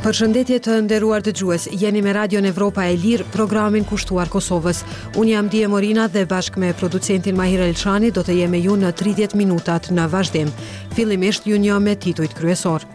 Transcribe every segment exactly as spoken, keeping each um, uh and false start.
Përshëndetje të nderuar dëgjues, jeni me Radion Evropa e Lirë, programin kushtuar Kosovës. Unë jam Dije Morina dhe bashkë me producentin Mahir Elçani do të jemi ju në tridhjetë minutat në vazhdim. Fillimisht ju një me titujt kryesor.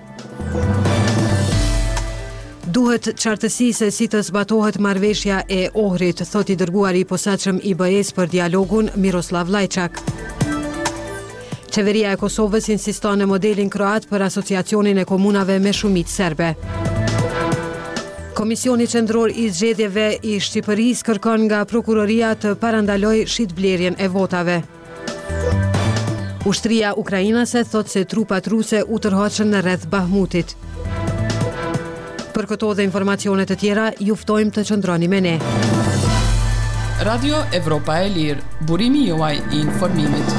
Duhet qartësi se si të zbatohet marrëveshja e Ohrit, thot i dërguari i posaçëm i B E-s për dialogun Miroslav Lajçak. Qeveria e Kosovës insiston në modelin kroat për asociacionin e komunave me shumicë serbe. Komisioni qendror i zgjedhjeve i Shqipërisë kërkon nga prokuroria të parandalojë shitblerjen e votave. Ushtria ukrainase thot se trupat ruse u tërhoqën në rreth Bahmutit. Për këto dhe informacionet të tjera, ju ftojmë të qëndroni me ne. Radio Evropa e Lirë, burimi juaj i informimit.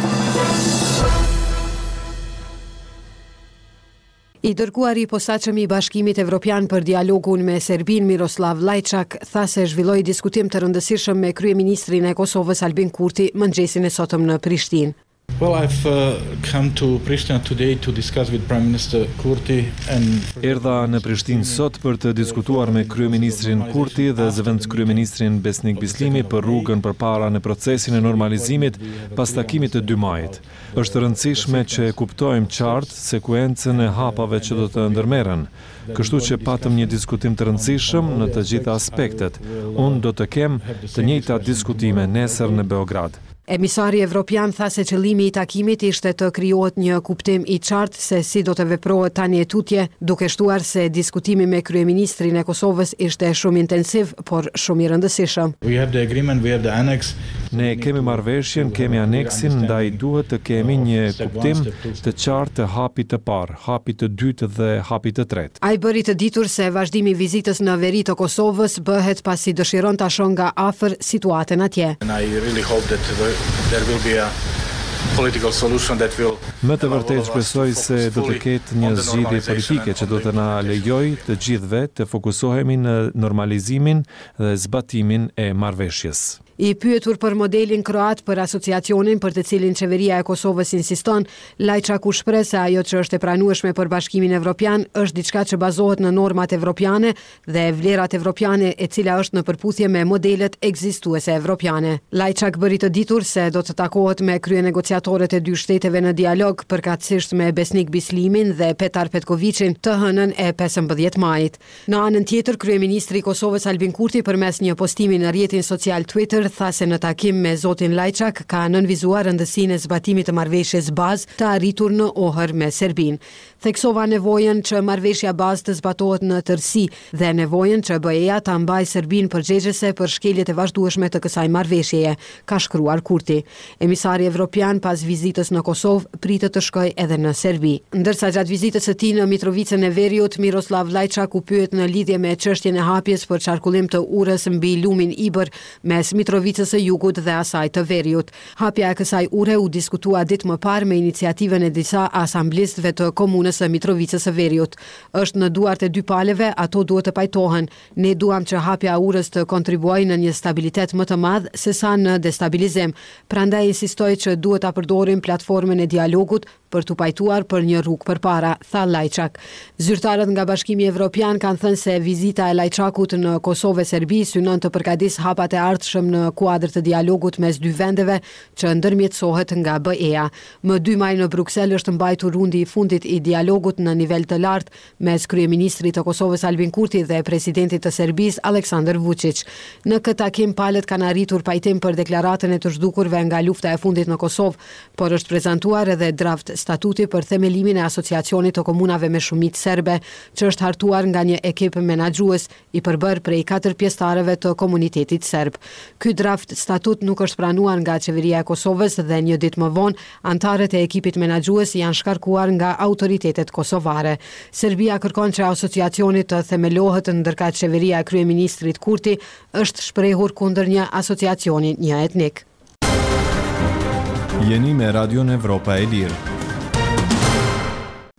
I dërguari i posaçëm i Bashkimit Evropian për dialogun me Serbin Miroslav Lajçak tha se zhvilloi diskutim të rëndësishëm me kryeministrin e Kosovës Albin Kurti mëngjesin e sotëm në Prishtinë. Well, I've uh, come to Pristina today to discuss with Prime Minister Kurti and Erdha në Prishtinë sot për të diskutuar me kryeministrin Kurti dhe zëvendës kryeministrin Besnik Bislimi për rrugën përpara në procesin e normalizimit pas takimit të dy majit. Është rëndësishme që kuptojmë qartë sekuencën e hapave që do të ndërmerren. Kështu që patëm një diskutim të rëndësishëm në të gjitha aspektet. Unë do të kem të njëjta diskutime nesër në Beograd. Emisari evropian tha se qëllimi i takimit ishte të krijohet një kuptim i qartë se si do të veprohet tani e tutje, duke shtuar se diskutimi me kryeministrin e Kosovës ishte shumë intensiv, por shumë i rëndësishëm. We have the agreement, we have the annex. Ne kemi marrëveshjen, kemi aneksin, ndaj duhet të kemi një kuptim të qartë të hapit të parë, hapit të dytë dhe hapit të tretë. Ai bëri të ditur se vazhdimi i vizitës në veri të Kosovës bëhet pasi dëshiron ta shohë nga afër situatën atje. And I really hope that there will be a political solution that will Më të vërtetë shpresoj se do të ketë një zgjidhje politike që do të na lejojë të gjithëve të fokusohemi në normalizimin dhe zbatimin e marrëveshjes. I pyetur për modelin kroat për asociacionin për të cilin qeveria e Kosovës insiston, Lajçak u shpreh se ajo që është e pranueshme për Bashkimin Evropian është diçka që bazohet në normat evropiane dhe vlerat evropiane e cila është në përputhje me modelet ekzistuese evropiane. Lajçak bëri të ditur se do të takohet me kryenegociatorët e dy shteteve në dialog përkatësisht me Besnik Bislimin dhe Petar Petkovicin të hënën e pesëmbëdhjetë majit. Në anën tjetër, kryeministri i Kosovës Albin Kurti përmes një postimi në rrjetin social Twitter tha se në takim me zotin Lajçak ka nënvizuar rëndësinë e zbatimit të marrëveshjes bazë të arritur në Ohër me Serbinë. Theksova nevojën që marrëveshja bazë të zbatohet në tërësi dhe nevojën që B E-ja ta mbajë Serbinë përgjegjëse për shkeljet e vazhdueshme të kësaj marrëveshjeje, ka shkruar Kurti. Emisari evropian pas vizitës në Kosovë pritet të shkojë edhe në Serbi. Ndërsa gjatë vizitës së tij në Mitrovicën e Veriut, Miroslav Lajçak u pyet në lidhje me çështjen e hapjes për qarkullim të urës mbi lumin Ibër mes Mitrovicës së Jugut dhe asaj të Veriut. Hapja e kësaj ure u diskutua ditë më parë me iniciativën e disa asamblistëve të komunës së Mitrovicës së Veriut. Është në duart e dy paleve, ato duhet të pajtohen. Ne duam që hapja e urës të kontribuojë në një stabilitet më të madh sesa në destabilizim. Prandaj insistoj që duhet ta përdorim platformën e dialogut për të pajtuar për një rrugë përpara, tha Lajçak. Zyrtarët nga Bashkimi Evropian kanë thënë se vizita e Lajçakut në Kosovë e Serbi synon të përgatis hapat e ardhshëm në kuadër të dialogut mes dy vendeve që ndërmjetësohet nga B E-ja. Më dy maj në Bruksel është mbajtur rundi i fundit i dialogut në nivel të lartë mes kryeministrit të Kosovës Albin Kurti dhe presidentit të Serbisë Aleksandar Vučić. Në këtë takim palët kanë arritur pajtim për deklaratën e të zhdukurve nga lufta e fundit në Kosovë, por është prezantuar edhe draft statuti për themelimin e asociacionit të komunave me shumicë serbe, që është hartuar nga një ekip menaxhues i përbërë prej katër pjesëtarëve të komunitetit serb. Ky draft statut nuk është pranuar nga qeveria e Kosovës dhe një ditë më vonë antarët e ekipit menaxhues janë shkarkuar nga autoritetet kosovare. Serbia kërkon që asociacioni të themelohet, ndërkaq qeveria e kryeministrit Kurti është shprehur kundër një asociacioni një etnik. Jeni me Radion Evropa e Lirë.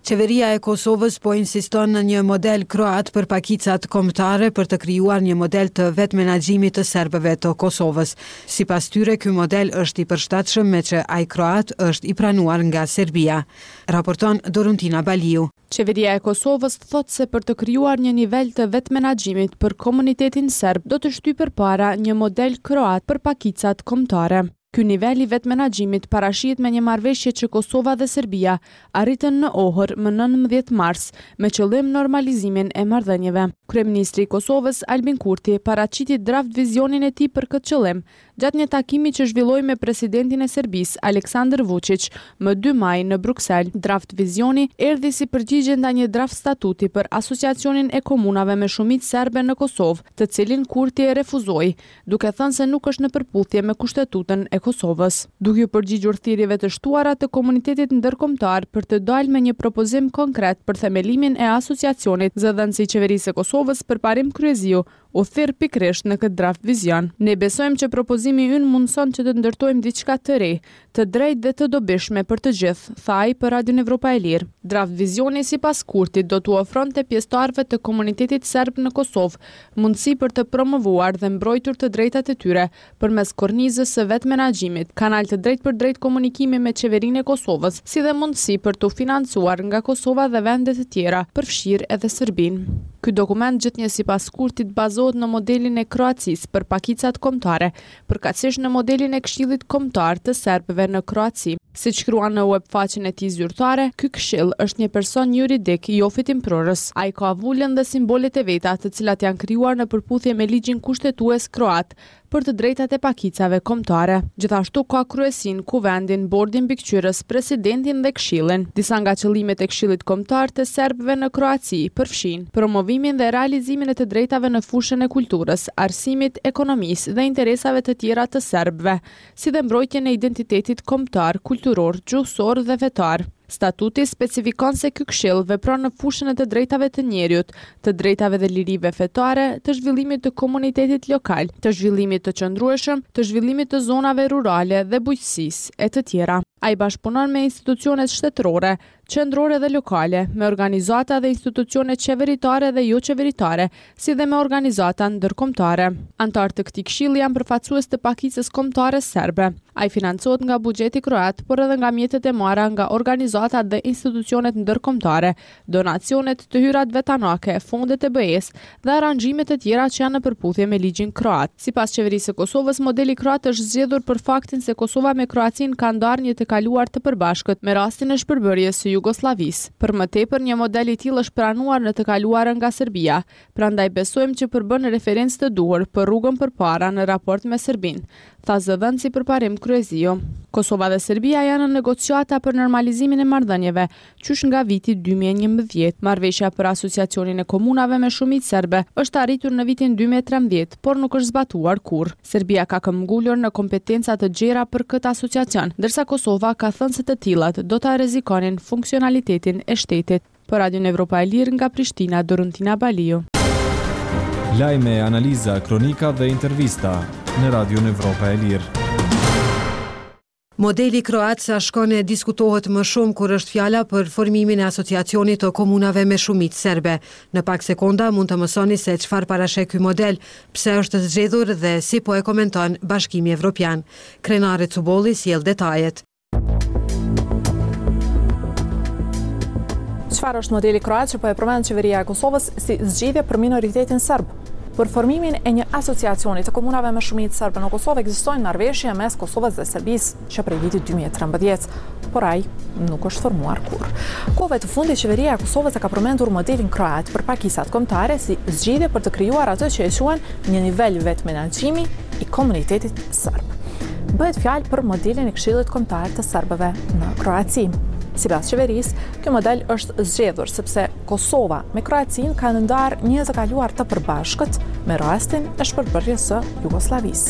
Qeveria e Kosovës po insiston në një model kroat për pakicat kombëtare për të krijuar një model të vetë menaxhimit të serbëve të Kosovës. Sipas tyre, ky model është i përshtatshëm me që ai kroat është i pranuar nga Serbia. Raporton Doruntina Baliu. Qeveria e Kosovës thot se për të krijuar një nivel të vetë menaxhimit për komunitetin serb do të shtyjë përpara një model kroat për pakicat kombëtare. Ky nivel i vetë menaxhimit parashihet me një marrëveshje që Kosova dhe Serbia arritën në Ohër më nëntëmbëdhjetë mars me qëllim normalizimin e marrëdhënieve. Kryeministri i Kosovës Albin Kurti paraqiti draft vizionin e tij për këtë qëllim gjatë një takimi që zhvilloi me presidentin e Serbisë Aleksandar Vučić më dy maj në Bruksel. Draft vizioni erdhi si përgjigje ndaj një draft statuti për asociacionin e komunave me shumicë serbe në Kosovë, të cilin Kurti e refuzoi, duke thënë se nuk është në përputhje me kushtetutën e Kosovës. Duke u përgjigjur thirrjeve të shtuara të komunitetit ndërkombëtar për të dalë me një propozim konkret për themelimin e asociacionit, zëdhënësi i qeverisë së Kosovës Përparim Kryeziu u thirr pikërisht në këtë draft vizion. Ne besojmë që propozimi ynë mundson që të ndërtojmë diçka të re, të drejtë dhe të dobishme për të gjithë, tha ai për Radion Evropa e Lirë. Draft vizioni sipas Kurtit do t'u ofronte pjesëtarëve të komunitetit serb në Kosovë mundësi për të promovuar dhe mbrojtur të drejtat e tyre përmes kornizës së vetë menaxhimit, kanal të drejtë për drejtë komunikimi me qeverinë e Kosovës, si dhe mundësi për të financuar nga Kosova dhe vende të tjera, përfshirë edhe Serbinë. Ky dokument gjithnjë sipas Kurtit bazohet në modelin e Kroacisë për pakicat kombëtare, përkatësisht në modelin e Këshillit Kombëtar të serbëve në Kroaci. Siç shkruan në web faqen e tij zyrtare, ky këshill është një person juridik jo fitimprorës. Ai ka avullën dhe simbolet e veta, të cilat janë krijuar në përputhje me ligjin kushtetues kroat për të drejtat e pakicave kombëtare. Gjithashtu ka kryesin, kuvendin, bordin mbikëqyrës, presidentin dhe këshillin. Disa nga qëllimet e Këshillit Kombëtar të serbëve në Kroaci përfshin promovimin dhe realizimin e të drejtave në fushën e kulturës, arsimit, ekonomisë dhe interesave të tjera të serbëve, si dhe mbrojtjen e identitetit kombëtar, kulturor, gjuhësor dhe fetar. Statuti specifikon se ky këshill vepron në fushën e të drejtave të njeriut, të drejtave dhe lirive fetare, të zhvillimit të komunitetit lokal, të zhvillimit të qëndrueshëm, të zhvillimit të zonave rurale dhe bujqësisë e të tjera. Ai bashkëpunon me institucionet shtetërore, qendrore dhe lokale, me organizata dhe institucione qeveritare dhe jo qeveritare, si dhe me organizata ndërkombëtare. Antarë të këtij këshilli janë përfaqësues të pakicës kombëtare serbe. Ai financohet nga buxheti kroat, por edhe nga mjetet e marra nga organizatat dhe institucionet ndërkombëtare, donacionet, të hyrat vetanake, fondet e B E-s dhe aranxhimet e tjera që janë në përputhje me ligjin kroat. Sipas qeverisë së Kosovës, modeli kroat është zgjedhur për faktin se Kosova me Kroacinë ka ndarë një të kaluar të përbashkët me rastin e shpërbërjes së Jugosllavisë. Për më tepër, një model i tillë është pranuar në të kaluarën nga Serbia, prandaj besojmë që përbën referencë të duhur për rrugën përpara në raport me Serbinë, tha zëdhënësi Përparim Kryeziu. Kosova dhe Serbia janë në negociata për normalizimin e marrëdhënieve, qysh nga viti dy mijë e njëmbëdhjetë. Marrëveshja për asociacionin e komunave me shumicë serbe është arritur në vitin dy mijë e trembëdhjetë, por nuk është zbatuar kurrë. Serbia ka këmbgulur në kompetenca të gjera për këtë asociacion, ndërsa Kosova ka thënë se të tilllat do ta rrezikonin funksionalitetin e shtetit. Për Radion Evropa e Lirë nga Prishtina, Doruntina Baliu. Lajme, analiza, kronika dhe intervista në Radion Evropa e Lirë. Modeli kroat sa shkone diskutohet më shumë kur është fjala për formimin e asociacionit të komunave me shumicë serbe. Në pak sekonda mund të mësoni se çfarë parasheh ky model, pse është zgjedhur dhe si po e komenton Bashkimi Evropian. Krenare Cubolli sjell detajet. Çfarë është modeli kroat që po e përmend qeveria e Kosovës si zgjedhje për minoritetin serb? Për formimin e një asociacioni të komunave me shumicë serbe në Kosovë ekzistojnë marrëveshje mes Kosovës dhe Serbisë që prej vitit dy mijë e trembëdhjetë, por ai nuk është formuar kurrë. Kohëve të fundit qeveria e Kosovës e ka përmendur modelin kroat për pakisat kombëtare si zgjedhje për të krijuar atë që e quajnë një nivel vetë menaxhimi i komunitetit serb. Bëhet fjalë për modelin e Këshillit Kombëtar të serbëve në Kroaci. Sipas qeverisë, ky model është zgjedhur sepse Kosova me Kroacinë kanë ndarë një të kaluar të përbashkët me rastin e shpërbërjes së Jugosllavisë.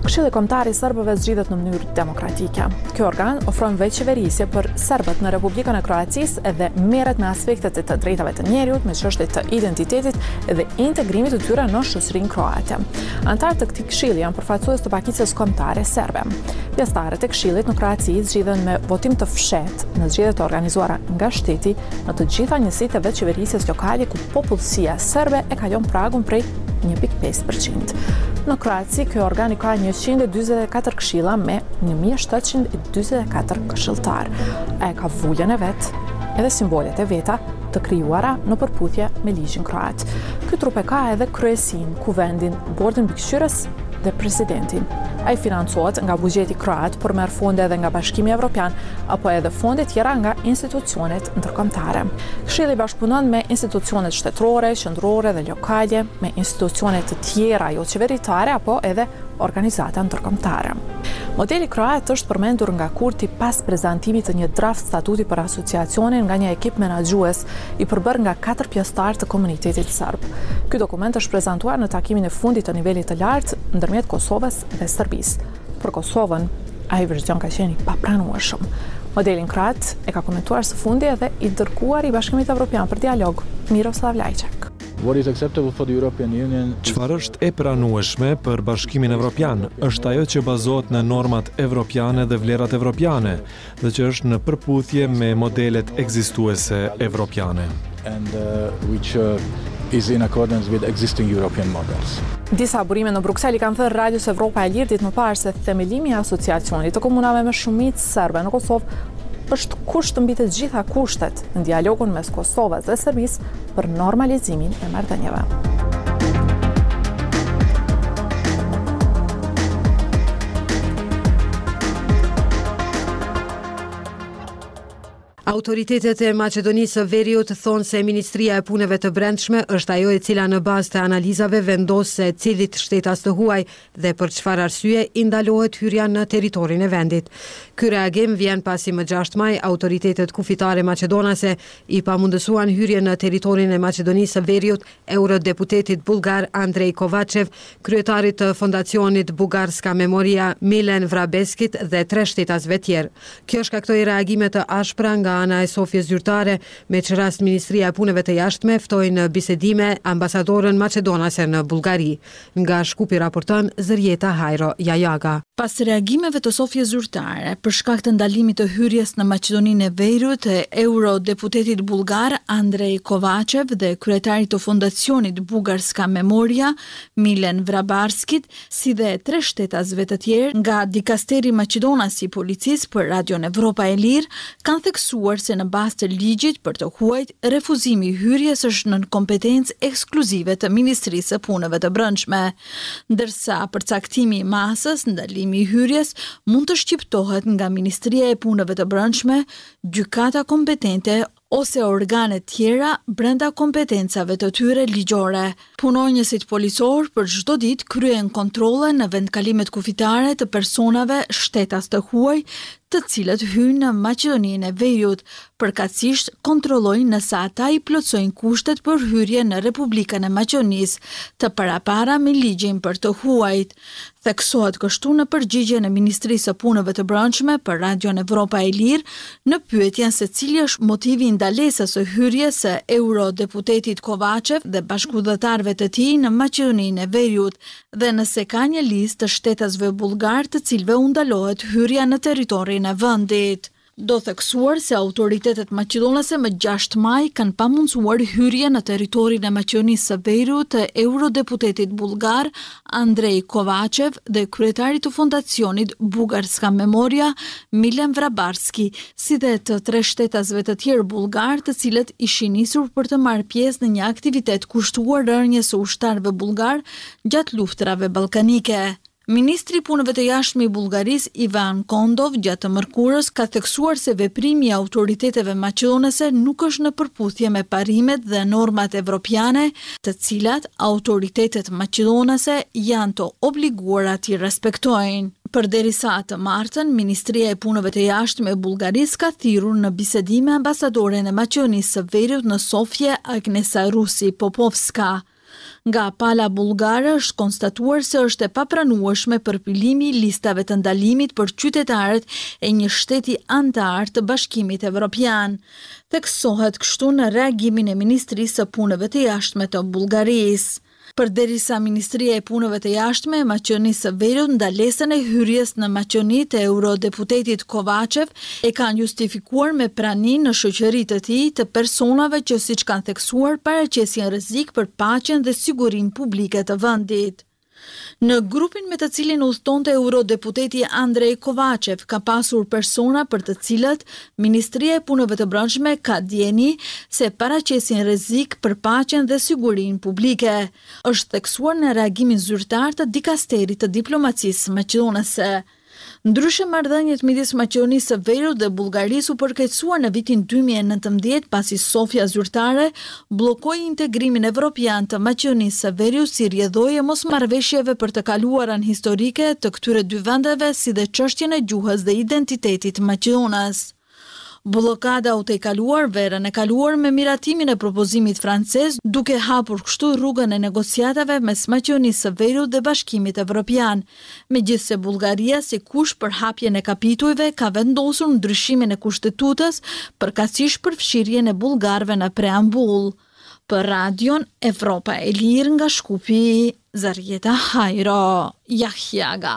Këshilli Kombëtar i Serbëve zgjidhet në mënyrë demokratike. Ky organ ofron veçqeverisje për serbët në Republikën e Kroacisë edhe merret me aspektet e të drejtave të njerëzit, me çështjet të identitetit dhe integrimit të tyre në shoqërinë kroate. Antarët e këtij këshilli janë përfaqësues të pakicës kombëtare serbe. Pjesëtarët e këshillit në Kroaci zgjidhen me votim të fshehtë në zgjedhjet e organizuara nga shteti në të gjitha njësitë e veçqeverisjes lokale ku popullsia serbe e kalon pragun prej një pikë pesë përqind. Në Kroaci, ky organ ka njëqind e dyzet e katër këshilla me një mijë shtatëqind e dyzet e katër këshilltar. Ai ka vullën e vet edhe simbolet e veta të krijuara në përputhje me ligjin kroat. Ky trup e ka edhe kryesinë, kuvendin, bordin mbikëqyrës dhe presidentin. Ai financohet nga buxheti kroat, por merr fonde edhe nga Bashkimi Evropian apo edhe fonde tjera nga institucionet ndërkombëtare. Këshilli bashkëpunon me institucionet shtetërore, qendrore dhe lokale, me institucione të tjera jo qeveritare apo edhe organizata ndërkombëtare. Modeli kroat është përmendur nga Kurti pas prezantimit të një draft statuti për asociacionin nga një ekip menaxhues i përbërë nga katër pjesëtarë të komunitetit serb. Ky dokument është prezantuar në takimin e fundit të nivelit të lartë ndërmjet Kosovës dhe Serbisë. Për Kosovën, ai version ka qenë i papranueshëm. Modelin kroat e ka komentuar së fundi edhe i dërguar i Bashkimit Evropian për dialog, Miroslav Lajčak. What is acceptable for the European Union? Çfarë është e pranueshme për Bashkimin Evropian është ajo që bazohet në normat evropiane dhe vlerat evropiane dhe që është në përputhje me modelet ekzistuese evropiane. And uh, which uh, is in accordance with existing European models. Disa burime në Bruksel i kanë thënë Radios Evropa e Lirë ditë më parë se themelimi i asociacionit të komunave me shumicë serbe në Kosovë është kusht mbi të gjitha kushtet në dialogun mes Kosovës dhe Serbisë për normalizimin e marrëdhënieve. Autoritetet e Maqedonisë së Veriut thonë se Ministria e Punëve të Brendshme është ajo e cila në bazë të analizave vendos se cilit shtetas të huaj dhe për çfarë arsye i ndalohet hyrja në territorin e vendit. Ky reagim vjen pasi më gjashtë maj autoritetet kufitare maqedonase i pamundësuan hyrje në territorin e Maqedonisë së Veriut eurodeputetit bullgar Andrej Kovačev, kryetarit të fondacionit Bugarska Memoria Milen Vrabeskit dhe tre shtetasve tjerë. Kjo shkaktoi reagime të ashpra nga ana e Sofjes zyrtare, me që rast Ministria e Punëve të Jashtme ftoi në bisedime ambasadorën maqedonase në Bullgari. Nga Shkupi raporton Zërjeta Hajro Jajaga. Pas reagimeve të Sofjes zyrtare për shkak të ndalimit të hyrjes në Maqedoninë e Veriut të eurodeputetit bullgar Andrej Kovačev dhe kryetarit të fondacionit Bugarska Memoria Milen Vrabarskit, si dhe tre shtetasve të tjerë nga dikasteri maqedonas i policisë për Radion Evropa e Lirë, kanë theksuar se në bazë të ligjit për të huajt, refuzimi i hyrjes është në kompetencë ekskluzive të Ministrisë së Punëve të Brendshme, ndërsa përcaktimi i masës, ndalimi i hyrjes mund të shqiptohet nga Ministria e Punëve të Brendshme, gjykata kompetente ose organe tjera brenda kompetencave të tyre ligjore. Punonjësit policor për çdo ditë kryen kontrolle në vendkalimet kufitare të personave shtetas të huaj, të cilët hyjnë në Maqedoninë e Veriut, përkatësisht kontrollojnë nëse ata i plotësojnë kushtet për hyrje në Republikën e Maqedonisë, të parapara me ligjin për të huajt. Theksohet kështu në përgjigjen e Ministrisë së Punëve të Brendshme për Radion Evropa e Lirë në pyetjen se cili është motivi i ndalesës së hyrjes së eurodeputetit Kovačev dhe bashkëudhëtarëve të tij në Maqedoninë e Veriut dhe nëse ka një listë të shtetasve bullgar të cilëve u ndalohet hyrja në territorin e vendit. Do theksuar se autoritetet maqedonase më gjashtë maj kanë pamundsuar hyrje në territorin e Maqedonisë së Veriut të eurodeputetit bullgar Andrej Kovačev dhe kryetarit të fondacionit Bugarska Memoria Milen Vrabarski, si dhe të tre shtetasve të tjerë bullgar të cilët ishin nisur për të marrë pjesë në një aktivitet kushtuar rënjes së ushtarëve bullgar gjatë luftrave ballkanike. Ministri i Punëve të Jashtme i Bullgarisë Ivan Kondov gjatë mërkurës ka theksuar se veprimi i autoriteteve maqedonase nuk është në përputhje me parimet dhe normat evropiane, të cilat autoritetet maqedonase janë të obliguara t'i respektojnë. Përderisa të martën, Ministria e Punëve të Jashtme e Bullgarisë ka thirrur në bisedime ambasadoren e Maqedonisë së Veriut në Sofje Agnesa Rusi Popovska. Nga pala bullgare është konstatuar se është e papranueshme përpilimi i listave të ndalimit për qytetarët e një shteti antar të Bashkimit Evropian. Theksohet kështu në reagimin e Ministrisë së Punëve të Jashtme të Bullgarisë. Përderisa Ministria e Punëve të Jashtme e Maqedonisë së Veriut ndalesën e hyrjes në Maqedoni të eurodeputetit Kovačev e kanë justifikuar me praninë në shoqëri të tij të personave që siç kanë theksuar paraqesin rrezik për paqen dhe sigurinë publike të vendit. Në grupin me të cilin udhëtonte eurodeputeti Andrej Kovačev ka pasur persona për të cilët Ministria e Punëve të Brendshme ka dieni se paraqesin rrezik për paqen dhe sigurinë publike. Është theksuar në reagimin zyrtar të dikasterit të diplomacisë maqedonese. Ndryshe marrëdhëniet midis Maqedonisë së Veriut dhe Bullgarisë u përkeqësuar në vitin dy mijë e nëntëmbëdhjetë pasi Sofia zyrtare bllokoi integrimin evropian të Maqedonisë së Veriut si rrjedhojë mosmarrëveshjeve për të kaluarën historike të këtyre dy vendeve si dhe çështjen e gjuhës dhe identitetit maqedonas. Bllokada u tejkaluar verën e kaluar me miratimin e propozimit francez, duke hapur kështu rrugën e negociatave mes Maqedonisë së Veriut dhe Bashkimit Evropian. Megjithse Bullgaria si kush për hapjen e kapitujve ka vendosur ndryshimin e kushtetutës, përkatësisht përfshirjen e bullgarëve në preambull. Për Radion Evropa e Lirë nga Shkupi, Zarieta Hajro, Jahjaga.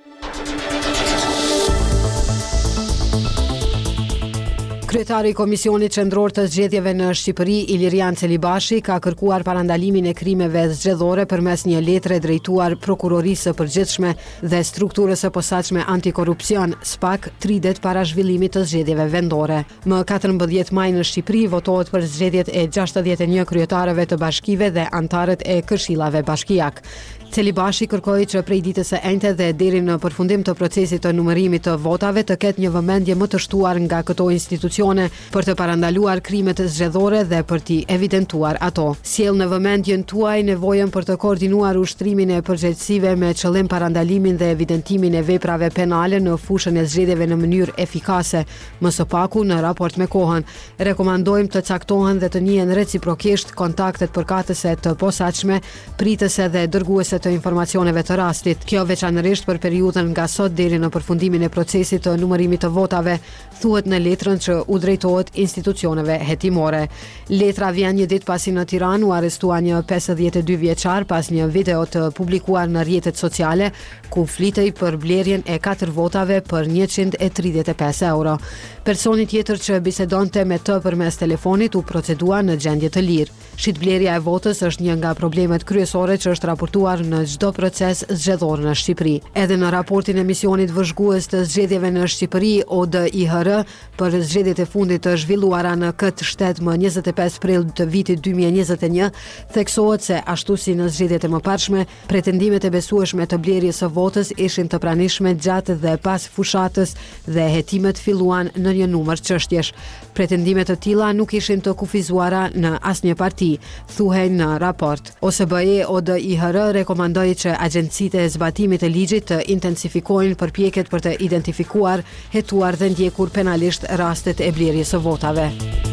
Kryetari i Komisionit Qendror të Zgjedhjeve në Shqipëri, Ilirian Celibashi, ka kërkuar parandalimin e krimeve zgjedhore përmes një letre drejtuar prokurorisë së përgjithshme dhe strukturës së posaçme antikorrupsion, S P A K, tri ditë para zhvillimit të zgjedhjeve vendore. Më katërmbëdhjetë maj në Shqipëri votohet për zgjedhjet e gjashtëdhjetë e një kryetarëve të bashkive dhe antarët e këshillave bashkiak. Celibashi kërkoi që prej ditës së enjte dhe deri në përfundim të procesit të numërimit të votave të ketë një vëmendje më të shtuar nga këto institucione për të parandaluar krimet zgjedhore dhe për t'i evidentuar ato. Sjell në vëmendjen tuaj nevojën për të koordinuar ushtrimin e përgjegjësive me qëllim parandalimin dhe evidentimin e veprave penale në fushën e zgjedhjeve në mënyrë efikase. M S P A K-u në raport me kohën rekomandojmë të caktohen dhe të njihen reciprokisht kontaktet përkatëse të posaçme, pritëse dhe dërguese të informacioneve të rastit. Kjo veçanërisht për periudhën nga sot deri në përfundimin e procesit të numërimit të votave, thuhet në letrën që u drejtohet institucioneve hetimore. Letra vjen një ditë pasi në Tiranë u arrestua një pesëdhjetë e dy vjeçar pas një video të publikuar në rrjetet sociale ku flitej për blerjen e katër votave për njëqind e tridhjetë e pesë euro. Personi tjetër që bisedonte me të përmes telefonit u procedua në gjendje të lirë. Shitblerja e votës është një nga problemet kryesore që është raportuar në çdo proces zgjedhor në Shqipëri. Edhe në raportin e misionit vëzhgues të zgjedhjeve në Shqipëri, O D I H R, për zgjedhjet e fundit të zhvilluara në këtë shtet më njëzet e pesë prill të vitit dy mijë e njëzet e një, theksohet se ashtu si në zgjedhjet e mëparshme, pretendimet e besueshme të blerjes së votës ishin të pranishme gjatë dhe pas fushatës dhe hetimet filluan në një numër çështjesh. Pretendimet të tilla nuk ishin të kufizuara në asnjë parti, thuhej në raport. O S B E O D I H R rekomandoi që agjencitë e zbatimit të ligjit të intensifikojnë përpjekjet për të identifikuar, hetuar dhe ndjekur penalisht rastet e blerjes së votave.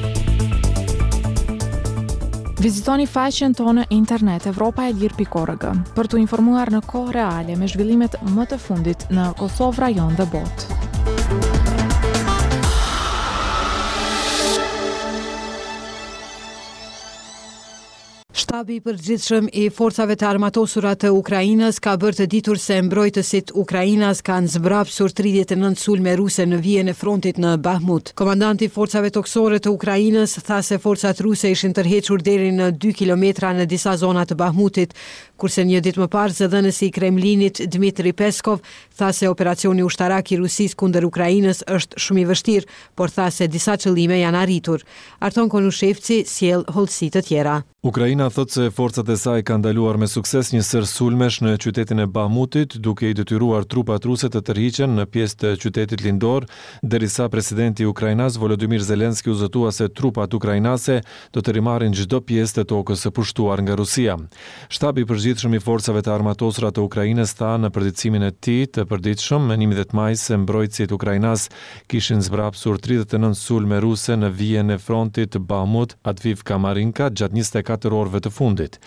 Vizitoni faqen tonë internet evropa e lirë pikë org për të informuar në kohë reale me zhvillimet më të fundit në Kosovë, rajon dhe botë. Shtabi i përgjithshëm i forcave të armatosura të Ukrainës ka bërë të ditur se mbrojtësit ukrainas kanë zbrapsur tridhjetë e nëntë sulme ruse në vijën e frontit në Bahmut. Komandanti i forcave toksore të Ukrainës tha se forcat ruse ishin tërhequr deri në dy kilometra në disa zona të Bahmutit, kurse një ditë më parë zëdhënësi i Kremlinit Dmitri Peskov tha se operacioni ushtarak i Rusisë kundër Ukrainës është shumë i vështirë, por tha se disa qëllime janë arritur. Arton Konushevci sjell hollësi të tjera. Ukraina thot se forcat e saj kanë ndaluar me sukses një sër sulmesh në qytetin e Bahmutit, duke i detyruar trupat ruse të tërhiqen në pjesë të qytetit lindor, derisa presidenti ukrainas Volodymyr Zelenski u zotua se trupat ukrainase do të rimarrin çdo pjesë të tokës së pushtuar nga Rusia. Shtabi i përgjithshëm i forcave të armatosura të Ukrainës tha në përditësimin e tij të përditshëm me njëmbëdhjetë maj se mbrojtësit ukrainas kishin zbrapsur tridhjetë e nëntë sulme ruse në vijën e frontit Bahmut, Avdiivka, Marinka gjatë njëzet e katër orëve të fundit.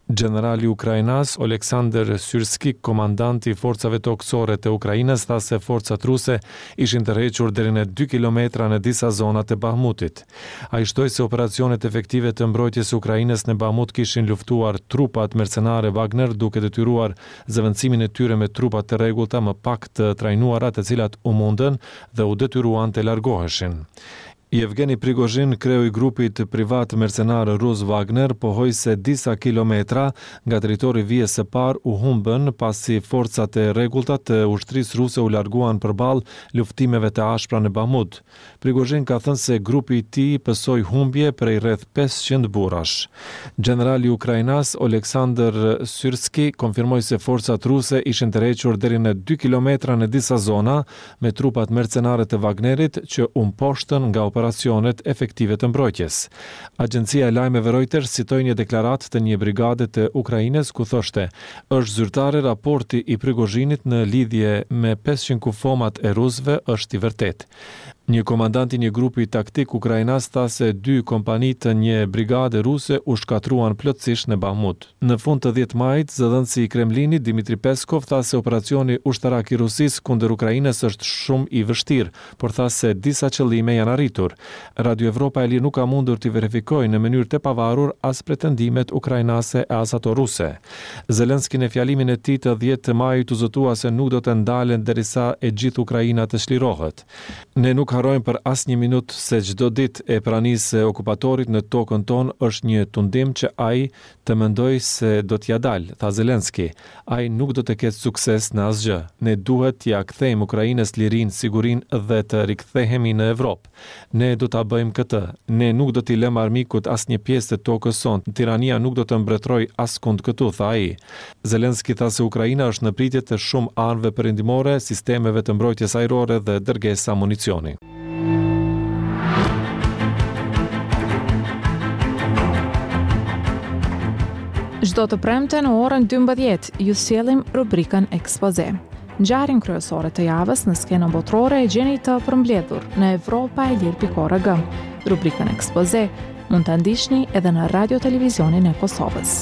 Generali ukrainas Oleksandr Syrski, komandanti i forcave tokësore të Ukrainës, tha se forcat ruse ishin tërhequr deri në dy kilometra në disa zona të Bahmutit. Ai shtoi se operacionet efektive të mbrojtjes së Ukrainës në Bahmut kishin luftuar trupat mercenare Wagner, duke detyruar zëvendësimin e tyre me trupa të rregullta më pak të trajnuara, të cilat u mundën dhe u detyruan të largoheshin. Yevgeni Prigozhin, kreu i grupit privat mercenar rus Wagner, pohoi se disa kilometra nga territori vijës së parë u humbën pasi forcat e rregullta të ushtrisë ruse u larguan përballë luftimeve të ashpra në Bahmut. Prigozhin ka thënë se grupi i tij pësoi humbje prej rreth pesëqind burrash. Generali ukrainas Oleksandr Syrski konfirmoi se forcat ruse ishin tërhequr deri në dy kilometra në disa zona me trupat mercenare të Wagnerit që u mposhtën nga operacionet efektive të mbrojtjes. Agjencia e lajmeve Reuters citoi një deklaratë të një brigade të Ukrainës ku thoshte: "Është zyrtare raporti i Prigozhinit në lidhje me pesëqind kufomat e rusëve është i vërtetë." Një komandant i një grupi taktik ukrainas tha se dy kompani të një brigade ruse u shkatruan plotësisht në Bahmut. Në fund të dhjetë majit, zëdhënësi i Kremlinit Dmitri Peskov tha se operacioni ushtarak i Rusisë kundër Ukrainës është shumë i vështirë, por tha se disa qëllime janë arritur. Radio Evropa e Lirë nuk ka mundur të verifikojë në mënyrë të pavarur as pretendimet ukrainase e as ato ruse. Zelenski në fjalimin e tij të dhjetë majit u zotua se nuk do të ndalen derisa e gjithë Ukraina të çlirohet. Ne nuk harojmë për asnjë minutë se çdo ditë e pranisë së okupatorit në tokën tonë është një tundim që ai të mendoj se do t'ja dalë, tha Zelenski. Ai nuk do të ketë sukses në asgjë. Ne duhet t'ja kthejmë Ukrainës lirinë, sigurinë dhe të rikthehemi në Evropë. Ne do ta bëjmë këtë. Ne nuk do t'i lëmë armikut asnjë pjesë të tokës sonë. Tirania nuk do të mbretërojë askund këtu, tha ai. Zelenski tha se Ukraina është në pritje të shumë armëve perëndimore, sistemeve të mbrojtjes ajrore dhe dërgesa municioni. Çdo të premte në orën dymbëdhjetë ju sjellim rubrikën Ekspoze. Ngjarjen kryesore të javës në skenën botërore e gjeni të përmbledhur në evropa e lirë pikë org. Rubrikën Ekspoze mund ta ndiqni edhe në Radio Televizionin e Kosovës.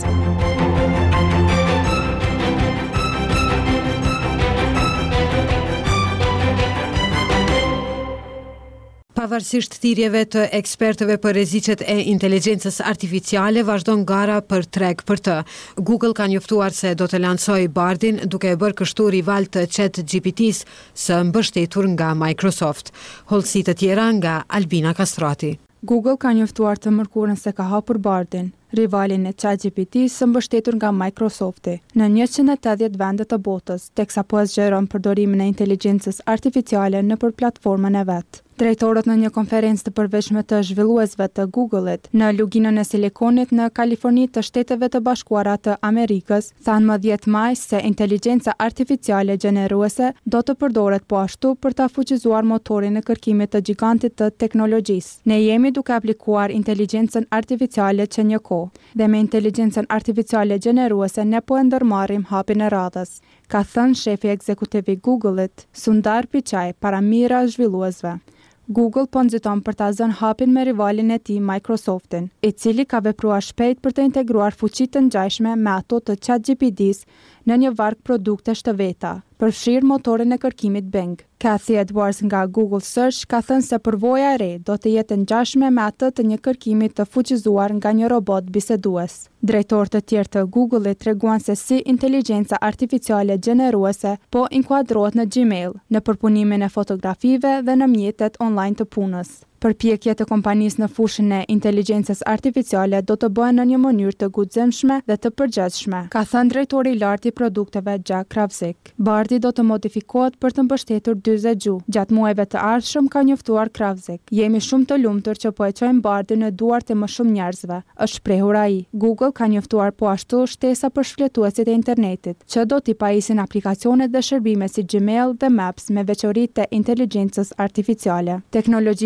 Pavarësisht thirrjeve të ekspertëve për rreziqet e inteligjencës artificiale, vazhdon gara për treg për të. Google ka njoftuar se do të lansojë Bardin, duke e bërë kështu rival të ChatGPT-s së mbështetur nga Microsoft. Hollësi të tjera nga Albina Kastrati. Google ka njoftuar të mërkurën se ka hapur Bardin, rivalin e ChatGPT së mbështetur nga Microsofti, në njëqind e tetëdhjetë vende të botës, teksa po zgjeron përdorimin e inteligjencës artificiale nëpër platformën e vet. Drejtorët në një konferencë të përveçme të zhvilluesve të Google-it në luginën e Silikonit në Kaliforni të Shteteve të Bashkuara të Amerikës thanë më dhjetë maj se inteligjenca artificiale gjeneruese do të përdoret po ashtu për ta fuqizuar motorin e kërkimit të gigantit të teknologjisë. Ne jemi duke aplikuar inteligjencën artificiale që një kohë, dhe me inteligjencën artificiale gjeneruese ne po e ndërmarrim hapin e radhës, ka thënë shefi ekzekutiv i Google-it, Sundar Pichai, para mijëra zhvilluesve. Google po nxiton për ta zënë hapin me rivalin e tij Microsoftin, i cili ka vepruar shpejt për të integruar fuqitë të ngjashme me ato të ChatGPT-s në një varg produktesh të veta, përfshirë motorin e kërkimit Bing. Kathy Edwards nga Google Search ka thënë se përvoja e re do të jetë ngjashme me atë të një kërkimi të fuqizuar nga një robot bisedues. Drejtorët të tjerë të Google-it treguan se si inteligjenca artificiale gjeneruese po inkuadrohet në Gmail, në përpunimin e fotografive dhe në mjetet online të punës. Përpjekjet e kompanisë në fushën e inteligjencës artificiale do të bëhen në një mënyrë të guximshme dhe të përgjithshme, ka thënë drejtori i lartë i produkteve Jack Kravzik. Bardi do të modifikohet për të mbështetur dyzet gjuhë. Gjatë muajve të ardhshëm ka njoftuar Kravzik. Jemi shumë të lumtur që po e çojmë Bardin në duart e më shumë njerëzve, është shprehur ai. Google ka njoftuar po ashtu shtesa për shfletuesit e internetit, që do t'i pajisin aplikacionet dhe shërbime si Gmail dhe Maps me veçoritë e inteligjencës artificiale. Teknologjia prap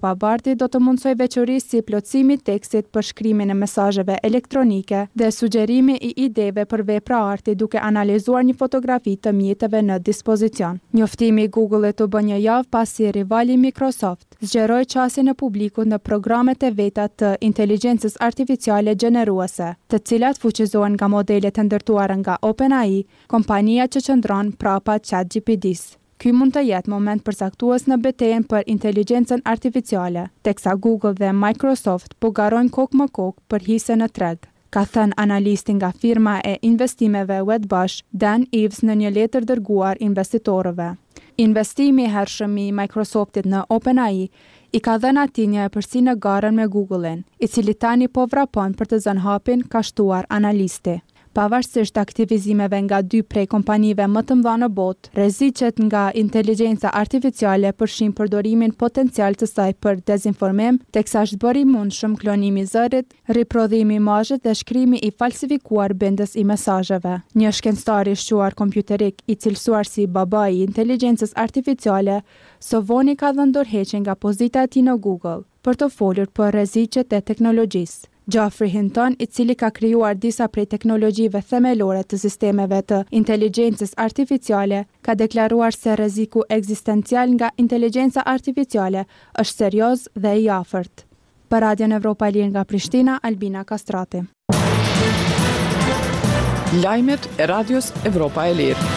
Pavarti do të mundsoj veçorisë si plotësimi i tekstit për shkrimin e mesazheve elektronike dhe sugjerimi i ideve për vepra arti duke analizuar një fotografi të mjeteve në dispozicion. Njoftimi i Google-it u bë një javë pasi rivali Microsoft zgjeroi qasjen e publikut në programet e veta të inteligjencës artificiale gjeneruese, të cilat fuqizohen nga modelet e ndërtuara nga OpenAI, kompania që qëndron prapa ChatGPT-s. Ky mund të jetë moment përcaktues në betejën për inteligjencën artificiale, teksa Google dhe Microsoft po garojnë kokë më kokë për hise në treg, ka thënë analisti nga firma e investimeve Wedbush, Dan Ives në një letër dërguar investitorëve. Investimi i hershëm i Microsoftit në OpenAI i ka dhënë atij një epërsi në garën me Google-in, i cili tani po vrapon për të zënë hapin, ka shtuar analisti. Pavarësisht aktivizimeve nga dy prej kompanive më të mëdha në botë, rreziqet nga inteligjenca artificiale përfshin përdorimin potencial të saj për dezinformim, teksa është bërë i mundshëm klonimi i zërit, riprodhimi i imazhet dhe shkrimi i falsifikuar bindës i mesazheve. Një shkencëtar i shquar kompjuterik i cilësuar si babai i inteligjencës artificiale, së voni ka dhënë dorëheqje nga pozita e tij në Google për të folur për rreziqet e teknologjisë. Geoffrey Hinton, i cili ka krijuar disa prej teknologjive themelore të sistemeve të inteligjencës artificiale, ka deklaruar se rreziku ekzistencial nga inteligjenca artificiale është serioz dhe i afërt. Për Radion Evropa e Lirë nga Prishtina, Albina Kastrati. Lajmet e Radios Evropa e Lirë.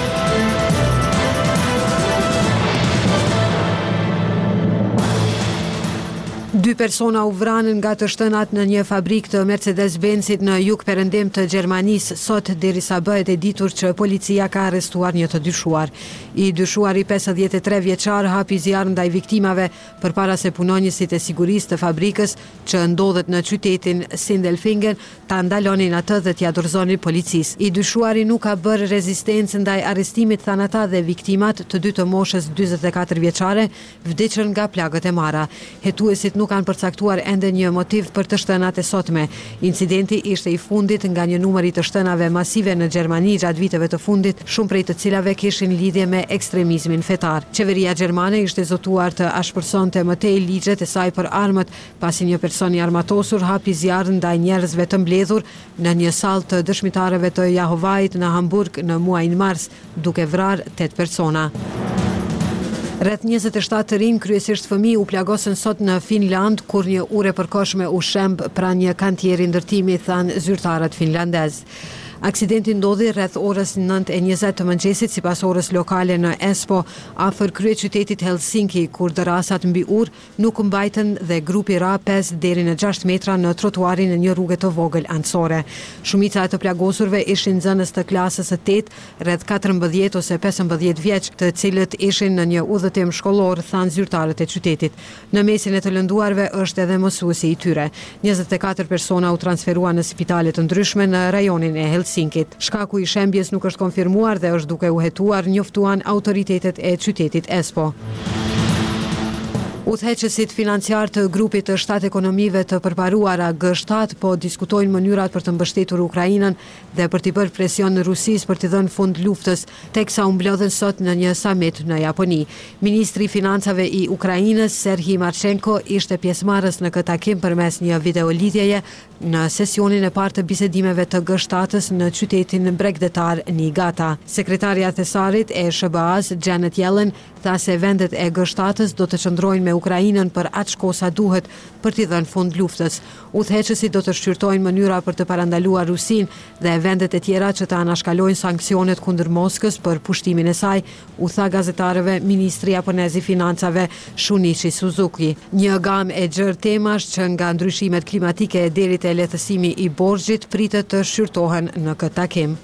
Dy persona u vranën nga të shtënat në një fabrik të Mercedes-Benzit në jug perëndim të Gjermanisë sot, derisa bëhet e ditur që policia ka arrestuar një të dyshuar. I dyshuari pesëdhjetë e tre vjeçar hapi zjarr ndaj viktimave përpara se punonjësit e sigurisë të fabrikës që ndodhet në qytetin Sindelfingen ta ndalonin atë dhe t'ia dorëzonin policisë. I dyshuari nuk ka bërë rezistencë ndaj arrestimit, thanë ata, dhe viktimat, të dy të moshës dyzet e katër vjeçare, vdiqën nga plagët e marra. Hetuesit nuk kanë përcaktuar ende një motiv për të shtënat e sotme. Incidenti ishte i fundit nga një numër i të shtënave masive në Gjermani gjatë viteve të fundit, shumë prej të cilave kishin lidhje me ekstremizmin fetar. Qeveria gjermane ishte zotuar të ashpërsonte më tej ligjet e saj për armët, pasi një person i armatosur hapi zjarr ndaj njerëzve të mbledhur në një sallë të dëshmitarëve të Jahovait në Hamburg në muajin mars, duke vrarë tetë persona. Rreth njëzet e shtatë të rinj, kryesisht fëmijë, u plagosën sot në Finland kur një ure përkohshme u shemb pranë një kantieri ndërtimi, thanë zyrtarët finlandez. Aksidenti ndodhi rreth orës nëntë e njëzet të mëngjesit sipas orës lokale në Espoo, afër kryeqytetit Helsinki, kur dërasat mbi ur nuk mbajtën dhe grupi ra pesë deri në gjashtë metra në trotuarin e një rruge të vogël anësore. Shumica e të plagosurve ishin nxënës të klasës së tetë, rreth katërmbëdhjetë ose pesëmbëdhjetë vjeç, të cilët ishin në një udhëtim shkollor, thanë zyrtarët e qytetit. Në mesin e të lënduarve është edhe mësuesi i tyre. njëzet e katër persona u transferuan në spitale të ndryshme në rajonin e Helsinkit. Shkaku i shembjes nuk është konfirmuar dhe është duke u hetuar, njoftuan autoritetet e qytetit Espoo. Udhëheqësit financiar të grupit të shtatë ekonomive të përparuara G shtatë po diskutojnë mënyrat për të mbështetur Ukrainën dhe për t'i bërë presion në Rusis për t'i dhënë fund luftës, teksa u mblodhen sot në një summit në Japoni. Ministri i Financave i Ukrainës, Serhij Marchenko, ishte pjesëmarrës në këtë takim përmes një videolidhjeje në sesionin e parë të bisedimeve të G shtatës në qytetin bregdetar Niigata. Sekretarja e thesarit e S B A-s, Janet Yellen, tha se vendet e G shtatës do të qëndrojnë me Ukrainën për aq kohë sa duhet për t'i dhënë fund luftës. Udhëheqësit do të shqyrtojnë mënyra për të parandaluar Rusinë dhe vendet e tjera që të anashkalojnë sanksionet kundër Moskës për pushtimin e saj, u tha gazetarëve ministri japonez i financave Shunichi Suzuki. Një gamë e gjerë temash që nga ndryshimet klimatike deri te lehtësimi i borxhit pritet të shqyrtohen në këtë takim.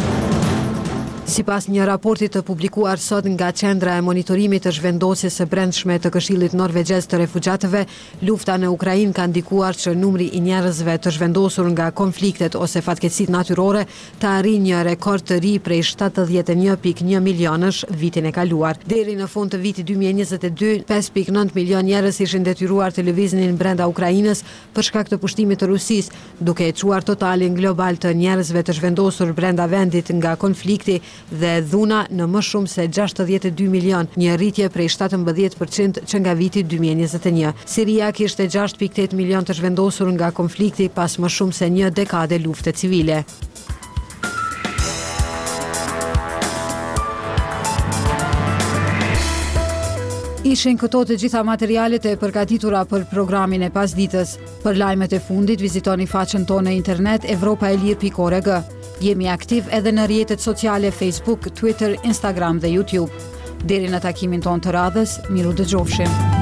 Sipas një raporti të publikuar sot nga Qendra e Monitorimit të Zhvendosjes së Brendshme të Këshillit Norvegjez të Refugjatëve, lufta në Ukrainë ka ndikuar që numri i njerëzve të zhvendosur nga konfliktet ose fatkeqësitë natyrore të arrijë një rekord të ri prej shtatëdhjetë e një pikë një milionësh vitin e kaluar. Deri në fund të vitit dy mijë e njëzet e dy, pesë pikë nëntë milion njerëz ishin detyruar të lëviznin brenda Ukrainës për shkak të pushtimit të Rusisë, duke e çuar totalin global të njerëzve të zhvendosur brenda vendit nga konflikti dhe dhuna në më shumë se gjashtëdhjetë e dy milion, një rritje prej shtatëmbëdhjetë përqind që nga viti dy mijë e njëzet e një. Siria kishte gjashtë pikë tetë milion të zhvendosur nga konflikti pas më shumë se një dekade lufte civile. Ishin këto të gjitha materialet e përgatitura për programin e pasditës. Për lajmet e fundit, vizitoni faqen tonë në internet evropa e lirë pikë org. Jemi aktiv edhe në rrjetet sociale Facebook, Twitter, Instagram dhe YouTube. Deri në takimin tonë të radhës, miru dëgjofshim.